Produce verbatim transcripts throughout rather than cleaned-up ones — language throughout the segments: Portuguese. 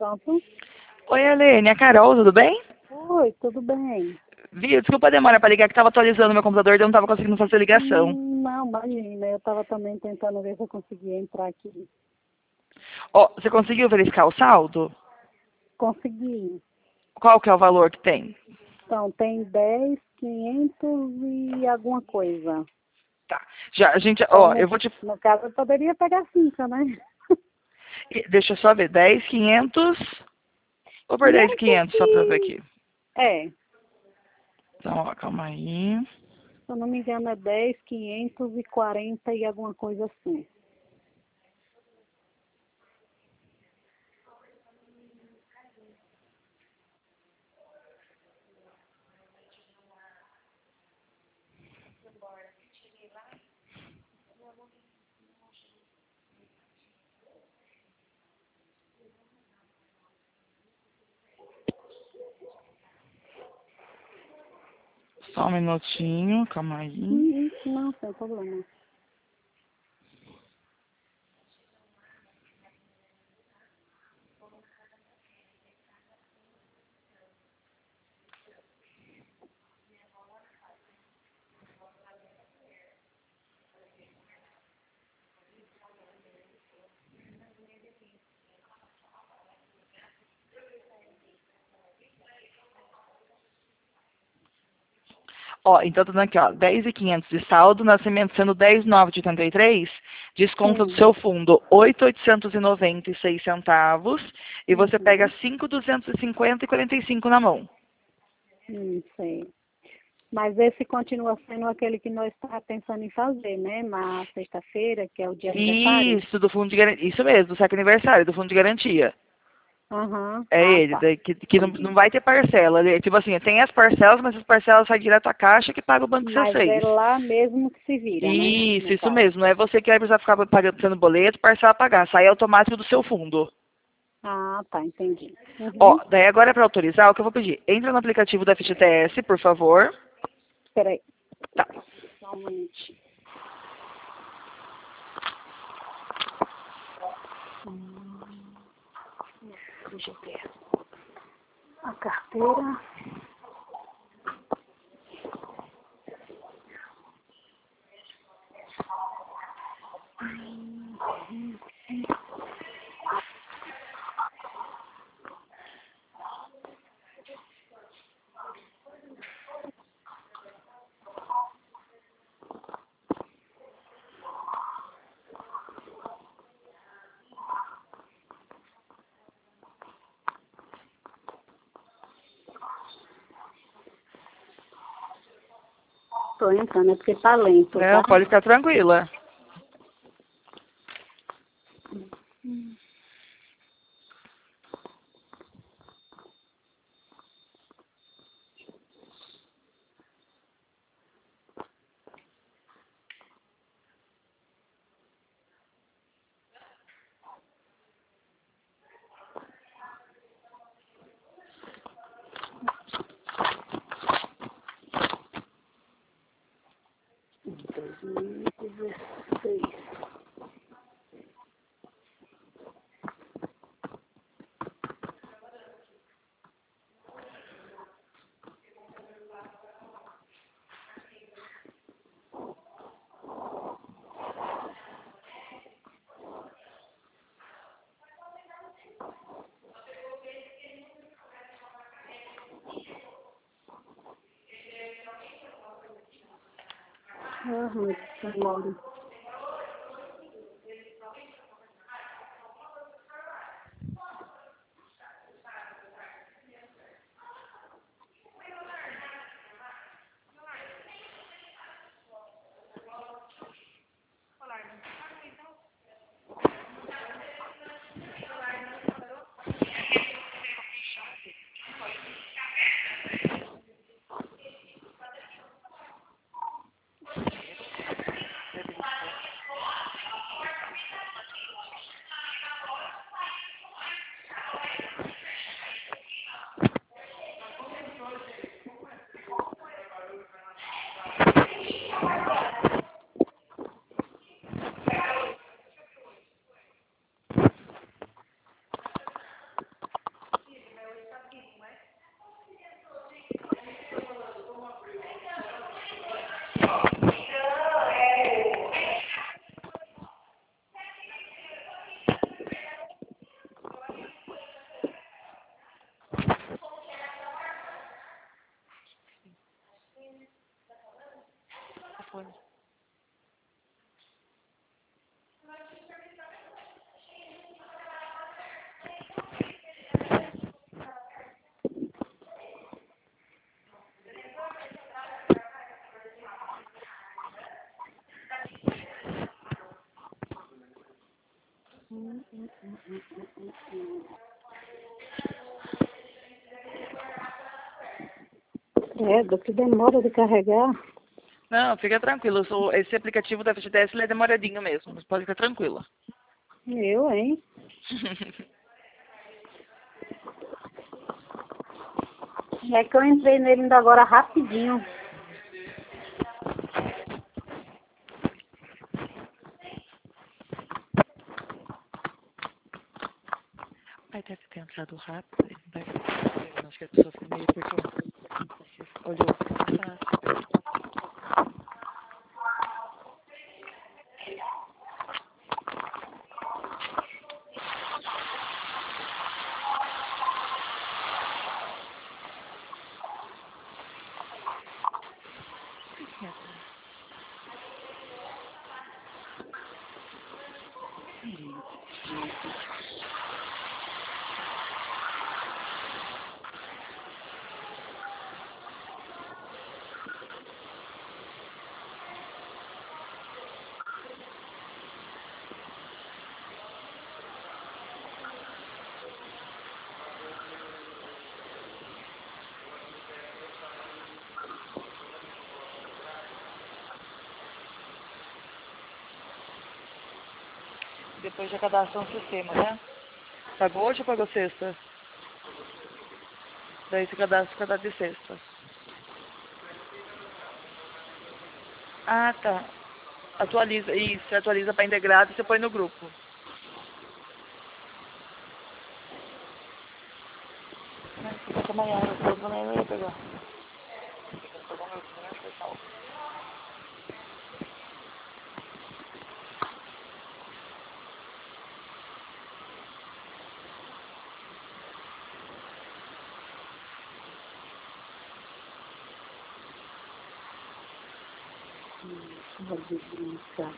Pronto. Oi, Helene, é a Carol, tudo bem? Oi, tudo bem? Viu? Desculpa a demora para ligar, que estava atualizando meu computador e eu não estava conseguindo fazer a ligação. Hum, Não, imagina, eu estava também tentando ver se eu conseguia entrar aqui. Ó, você conseguiu verificar o saldo? Consegui. Qual que é o valor que tem? Então, tem dez, quinhentos e alguma coisa. Tá. Já, a gente, Então, ó, no, eu vou te... no caso, eu poderia pegar cinco, né? Deixa eu só ver, dez, quinhentos... Vou por dez, quinhentos quinhentos, só para ver e... aqui. É, se Então, ó, calma aí. eu não me engano, é dez, quinhentos e quarenta e alguma coisa assim. Só um minutinho, calma aí. Hum, Não, sem problema. Ó, então tá dando aqui, ó, dez mil e quinhentos de saldo, nascimento sendo dez mil novecentos e oitenta e três, desconto do Sim. seu fundo oito mil oitocentos e noventa e seis centavos, e você pega Uhum. cinco mil duzentos e cinquenta e quarenta e cinco na mão. Hum, sei. Mas esse continua sendo aquele que nós estávamos pensando em fazer, né? Na sexta-feira, que é o dia aniversário. Isso, do fundo de garantia, isso mesmo, do saque aniversário, do fundo de garantia. Aham. É Ah, ele, tá. daí que, que não, não Entendi. vai ter parcela. Ele- tipo assim, tem as parcelas, mas as parcelas saem direto à caixa que paga o banco que você Mas é fez. lá mesmo que se vira, né? Isso, No isso caso. mesmo. Não é você que vai precisar ficar pagando sendo boleto, parcela pagar. Sai automático do seu fundo. Ah, tá. Entendi. Ó, Uhum. daí agora para autorizar, o que eu vou pedir? Entra no aplicativo da F G T S, por favor. Peraí. Tá. Só um minutinho. Hum, Deixa eu ver. A carteira. Tô entrando, é porque tá lento, tá? Não, pode ficar tranquila. dois mil e dezesseis. Aham, demora. É, do que demora de carregar. Não, fica tranquilo. sou- Esse aplicativo da F G T S ele é demoradinho mesmo. Mas pode ficar tranquila. Eu, hein? É que eu entrei nele ainda agora rapidinho. Ai, deve ter entrado rápido. Ele não vai... Acho que a pessoa foi meio porque olhou. Ah, depois já cadastra no sistema, né? Pagou hoje ou pagou sexta? Daí você cadastra cada de sexta. Ah, tá. Atualiza, isso, você atualiza para integrado e você põe no grupo. Fica amanhã, eu também não ia pegar. Vou desligar.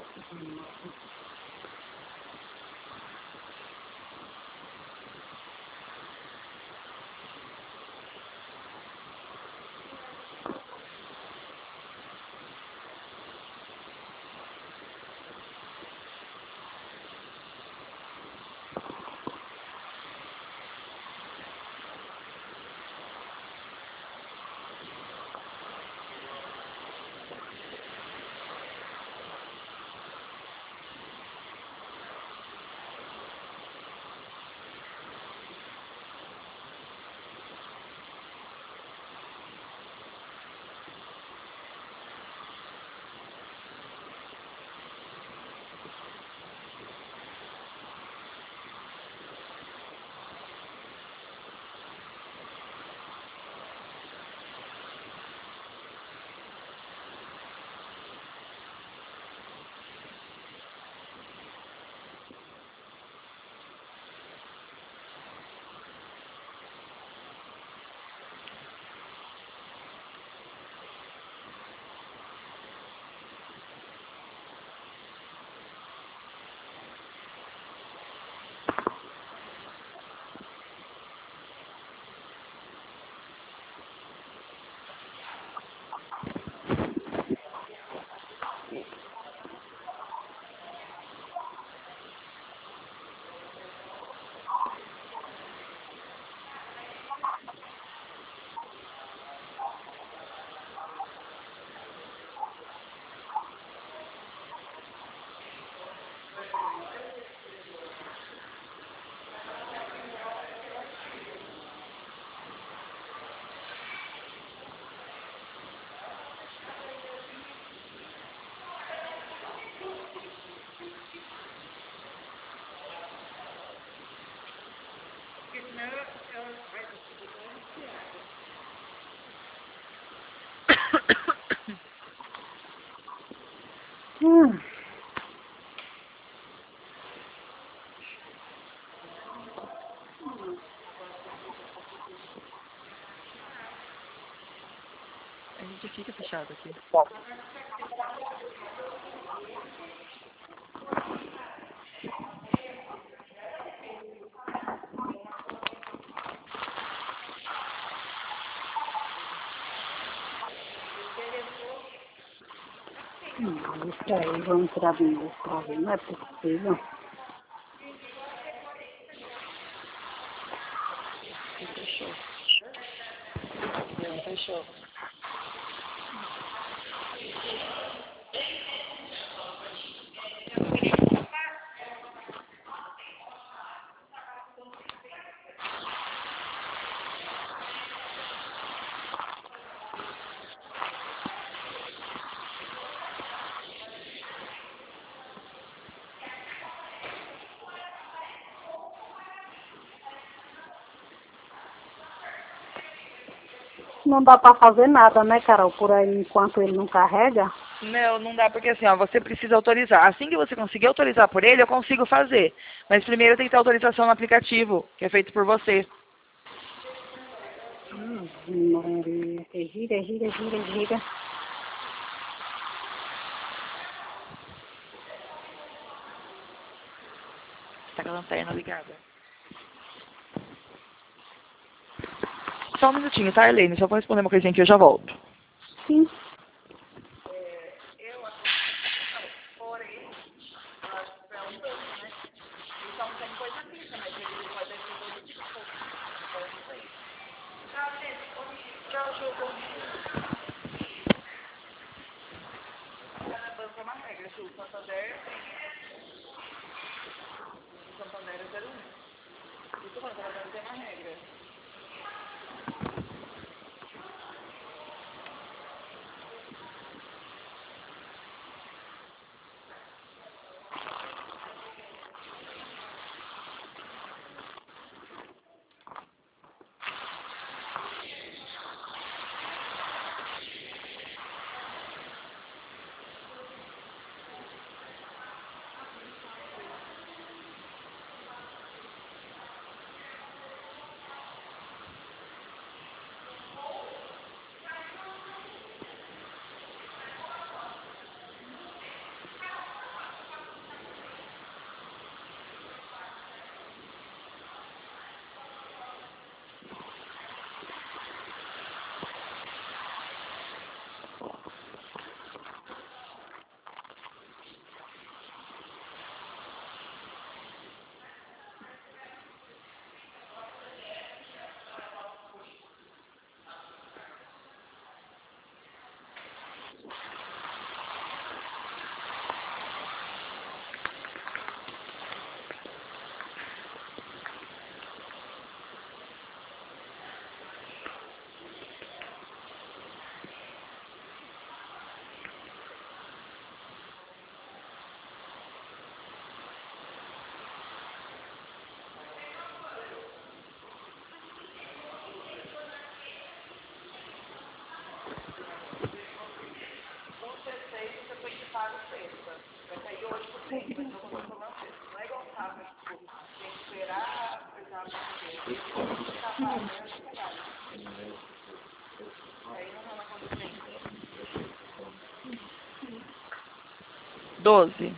Hum. A gente fica fechado aqui. Não, isso aí, vamos tirar bem isso pra ver, não é possível. Fechou. Não, fechou. Não dá pra fazer nada, né, Carol, por aí enquanto ele não carrega? Não, não dá porque assim, ó, você precisa autorizar. Assim que você conseguir autorizar por ele, eu consigo fazer. Mas primeiro tem que ter autorização no aplicativo, que é feito por você. Hum, Maria, gira, gira, gira, gira. Tá com a lanterna ligada. Só um minutinho, tá, Helene? Só vou responder uma coisinha que eu já volto. Sim. Doze.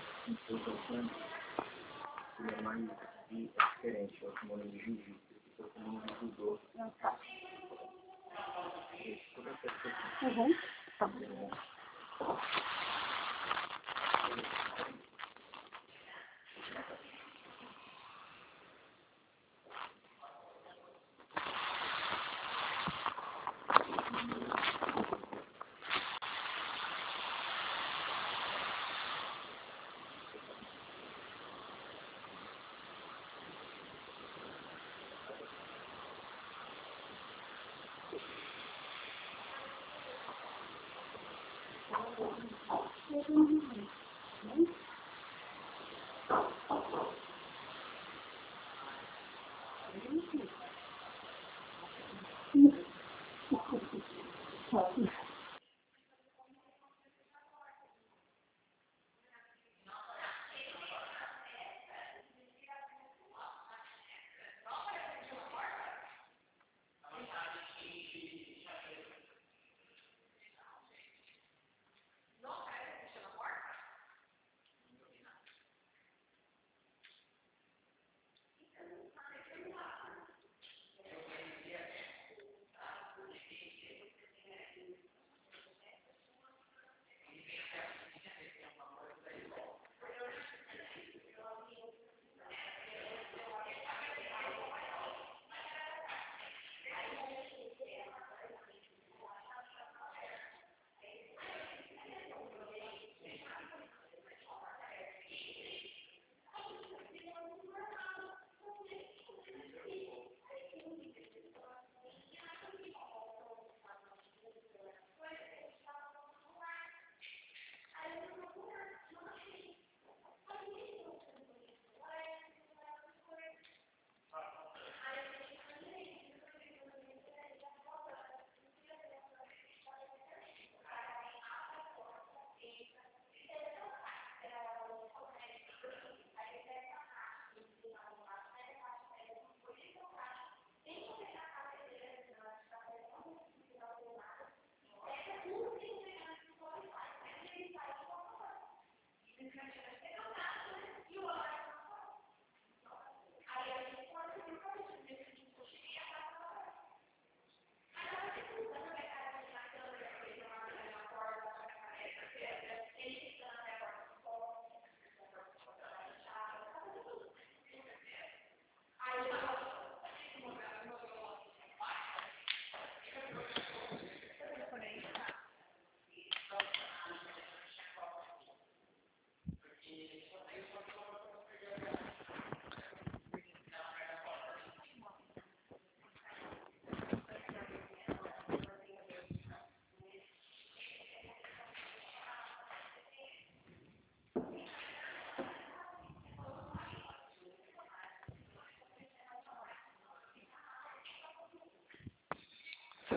Uhum. Tá.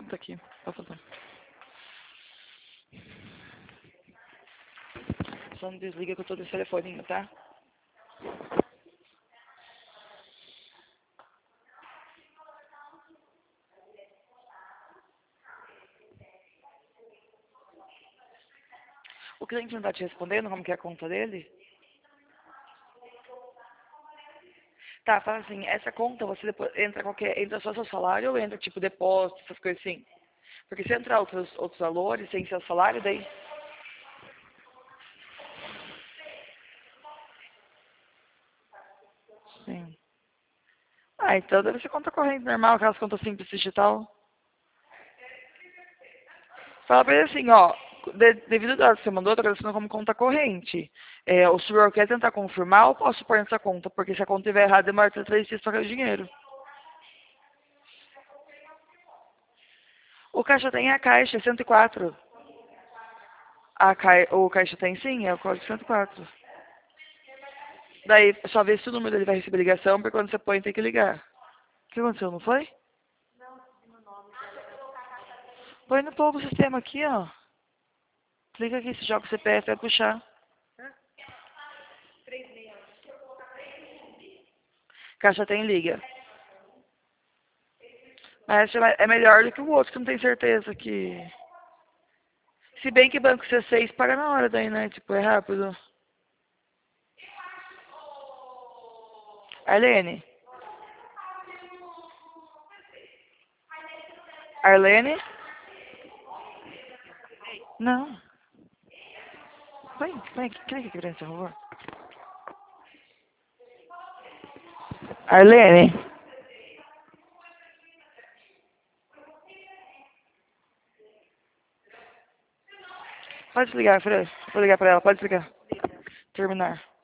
tá aqui. Tá faltando. Só não desliga que eu tô desse telefoninho, tá? O cliente não tá te respondendo como que é a conta dele? Tá, fala assim, essa conta você depois entra qualquer, entra só seu salário ou entra tipo depósito, essas coisas assim? Porque se entrar outros, outros valores sem seu salário, daí. Sim. Ah, então deve ser conta corrente normal, aquelas contas simples digital. Fala pra ele assim, ó, de, devido ao dado que você mandou, eu tô agradecendo como conta corrente. É, o senhor quer tentar confirmar ou posso pôr nessa conta? Porque se a conta estiver errada, demora até três dias pra ganhar o dinheiro. O caixa tem a caixa, cento e quatro. A cai, o caixa tem sim, é o código cento e quatro. Daí, só vê se o número dele vai receber ligação, porque quando você põe tem que ligar. O que aconteceu, não foi? Põe no povo o sistema aqui, ó. Clica aqui, se joga o C P F, vai puxar. Caixa tem liga. Mas é melhor do que o outro, que não tem certeza que... Se bem que banco C seis paga na hora daí, né? Tipo, é rápido. Arlene? Arlene? Não. Vem, vem aqui, clica aqui pra por favor. Arlene? Pode desligar, Fred. Vou ligar pra ela, pode desligar. Terminar.